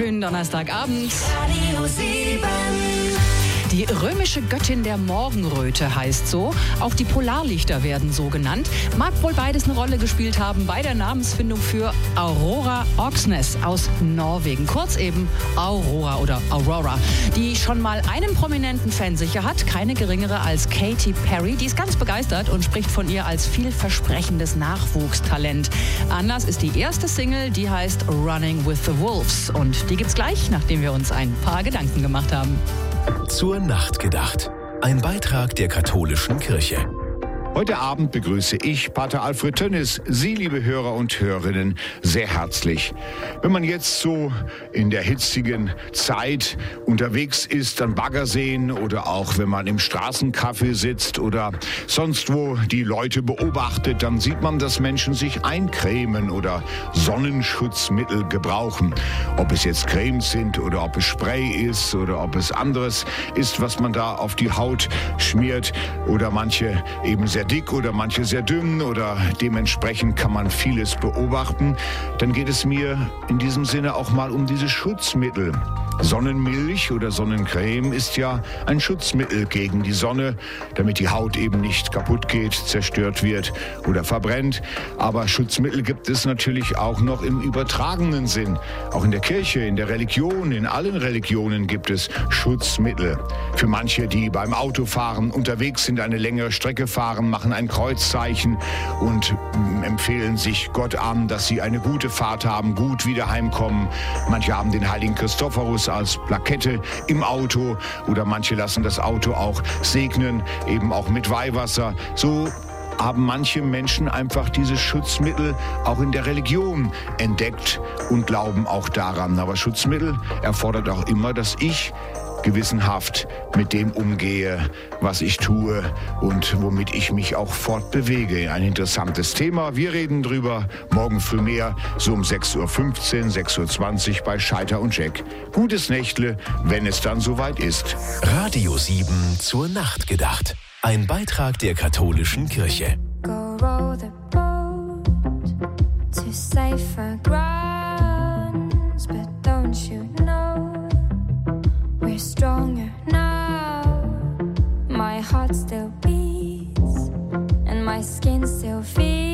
wunderschönen Donnerstagabend. Radio 7. Die römische Göttin der Morgenröte heißt so. Auch die Polarlichter werden so genannt. Mag wohl beides eine Rolle gespielt haben bei der Namensfindung für Aurora Oxnes aus Norwegen. Kurz eben Aurora oder Aurora. Die schon mal einen prominenten Fan sicher hat. Keine geringere als Katy Perry. Die ist ganz begeistert und spricht von ihr als vielversprechendes Nachwuchstalent. Anders ist die erste Single, die heißt Running with the Wolves. Und die gibt's gleich, nachdem wir uns ein paar Gedanken gemacht haben. Zur Nacht gedacht. Ein Beitrag der katholischen Kirche. Heute Abend begrüße ich Pater Alfred Tönnis, Sie, liebe Hörer und Hörerinnen, sehr herzlich. Wenn man jetzt so in der hitzigen Zeit unterwegs ist an Baggerseen oder auch wenn man im Straßencafé sitzt oder sonst wo die Leute beobachtet, dann sieht man, dass Menschen sich eincremen oder Sonnenschutzmittel gebrauchen. Ob es jetzt Cremes sind oder ob es Spray ist oder ob es anderes ist, was man da auf die Haut schmiert oder manche eben sehr dick oder manche sehr dünn oder dementsprechend kann man vieles beobachten. Dann geht es mir in diesem Sinne auch mal um diese Schutzmittel. Sonnenmilch oder Sonnencreme ist ja ein Schutzmittel gegen die Sonne, damit die Haut eben nicht kaputt geht, zerstört wird oder verbrennt. Aber Schutzmittel gibt es natürlich auch noch im übertragenen Sinn. Auch in der Kirche, in der Religion, in allen Religionen gibt es Schutzmittel. Für manche, die beim Autofahren unterwegs sind, eine längere Strecke fahren, machen ein Kreuzzeichen und empfehlen sich Gott an, dass sie eine gute Fahrt haben, gut wieder heimkommen. Manche haben den heiligen Christophorus als Plakette im Auto oder manche lassen das Auto auch segnen, eben auch mit Weihwasser. So haben manche Menschen einfach diese Schutzmittel auch in der Religion entdeckt und glauben auch daran. Aber Schutzmittel erfordert auch immer, dass ich gewissenhaft mit dem umgehe, was ich tue und womit ich mich auch fortbewege. Ein interessantes Thema. Wir reden drüber morgen früh mehr, so um 6.15 Uhr, 6.20 Uhr bei Scheiter und Jack. Gutes Nächtle, wenn es dann soweit ist. Radio 7 zur Nacht gedacht. Ein Beitrag der katholischen Kirche. Go row the boat to safer grounds, but don't you know we're stronger now? My heart still beats and my skin still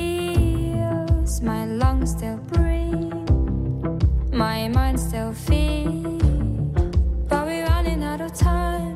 feels, my lungs still breathe, my mind still feels, but we're running out of time.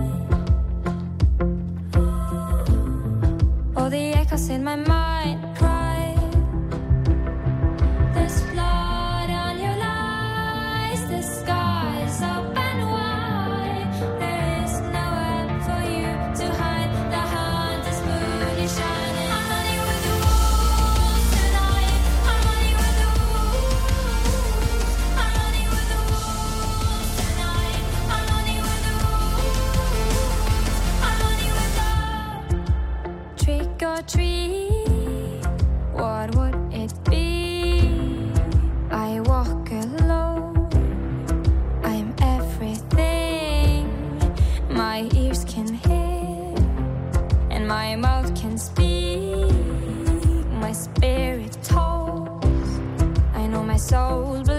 All the echoes in my mind cry, there's blood on your lies, the sky's up and wide, there is nowhere for you to hide, the hunter's moon is shining. I'm running with the wolves tonight, I'm running with the wolves, I'm running with the wolves tonight, I'm running with the wolves, I'm running with the trick or treat, what would it be? I walk alone, I'm everything my ears can hear and my mouth can speak, my spirit tolls, I know my soul belongs